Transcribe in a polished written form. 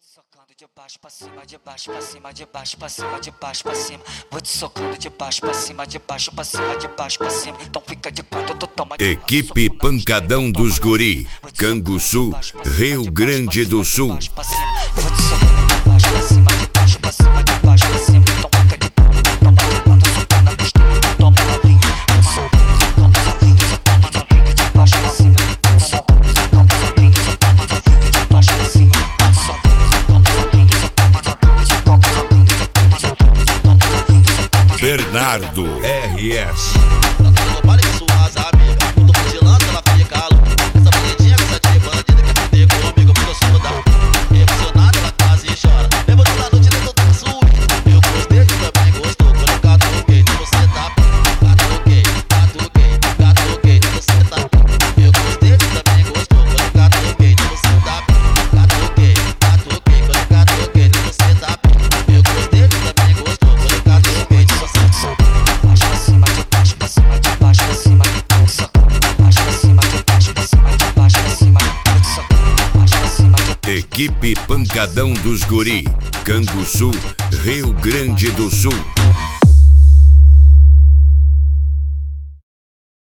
Socando de baixo pra cima, de baixo pra cima, de baixo pra cima, de baixo pra cima. Vou te socando de baixo pra cima, de baixo pra cima, de baixo pra cima. Então fica de quando tu toma. Equipe Pancadão dos Guri, Canguçu, Rio Grande do Sul. Vou te socando de baixo pra cima, de baixo pra cima, de baixo pra cima. Então fica de quando tu toma de quando socando a besteira, tu toma na linha. Vou te socando, socando na linha, socando na linha, de baixo pra cima. Socando, socando na linha, socando na linha, de baixo pra cima. Bernardo RS. No baile com suas amigas, eu tô cochilando, ela fica louca. Essa bonitinha, essa de bandida quer foder comigo, porque eu sou da emocionada, ela quase chora. Lembro toda noite dentro do suíte. Eu gostei, tu também gostou. Quando eu catuquei, você tá catuquei, catuquei, catuquei, você tá. Eu gostei, tu também gostou. Quando eu catuquei, você tá catuquei, catuquei, quando eu catuquei, você tá. Eu gostei, tu também gostou. Quando eu catuquei, Equipe Pancadão dos Guri, Canguçu, Rio Grande do Sul.